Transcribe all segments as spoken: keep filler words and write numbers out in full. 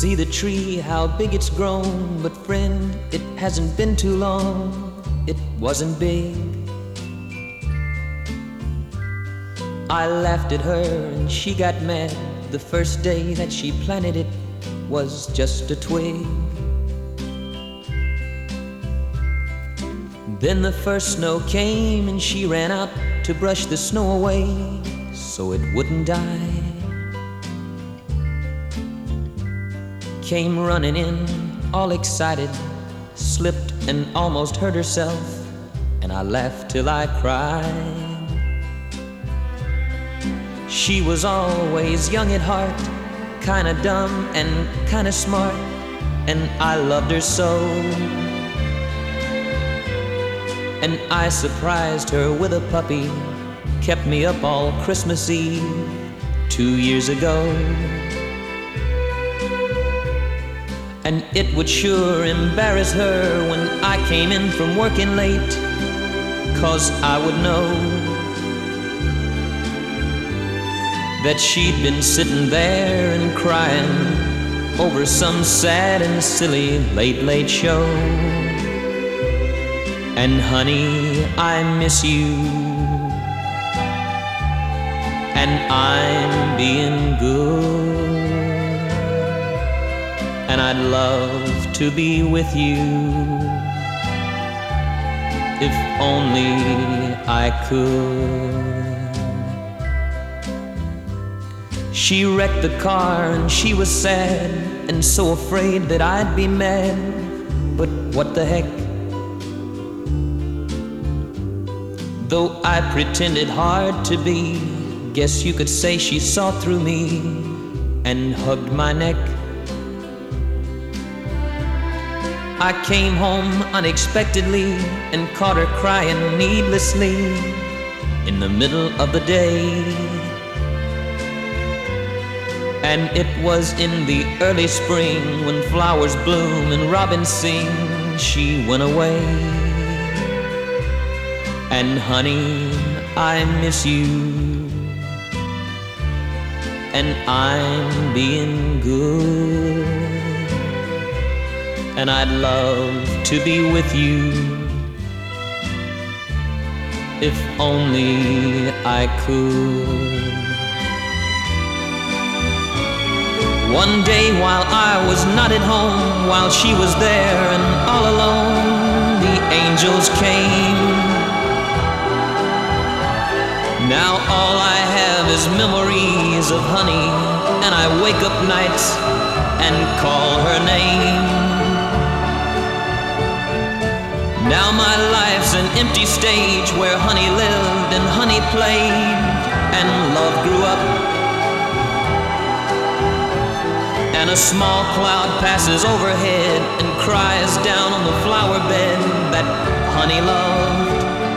See the tree, how big it's grown, but friend, it hasn't been too long, it wasn't big. I laughed at her and she got mad. The first day that she planted it was just a twig. Then the first snow came and she ran out to brush the snow away so it wouldn't die. Came running in, all excited, slipped and almost hurt herself, and I laughed till I cried. She was always young at heart, kinda dumb and kinda smart, and I loved her so. And I surprised her with a puppy, kept me up all Christmas Eve two years ago. And it would sure embarrass her when I came in from working late, 'cause I would know that she'd been sitting there and crying over some sad and silly late, late show. And honey, I miss you, and I'm being good, and I'd love to be with you if only I could. She wrecked the car and she was sad and so afraid that I'd be mad, but what the heck? Though I pretended hard to be, guess you could say she saw through me and hugged my neck. I came home unexpectedly and caught her crying needlessly in the middle of the day. And it was in the early spring, when flowers bloom and robins sing, she went away. And honey, I miss you, and I'm being good, and I'd love to be with you if only I could. One day while I was not at home, while she was there and all alone, the angels came. Now all I have is memories of honey, and I wake up nights and call her name. Now my life's an empty stage where honey lived and honey played and love grew up. And a small cloud passes overhead and cries down on the flower bed that honey loved.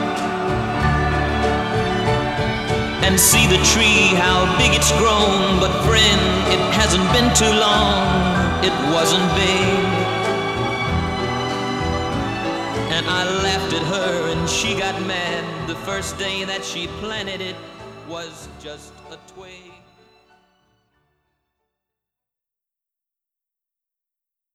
And see the tree, how big it's grown, but friend, it hasn't been too long, it wasn't big. And I laughed at her and she got mad. The first day that she planted it was just a twig.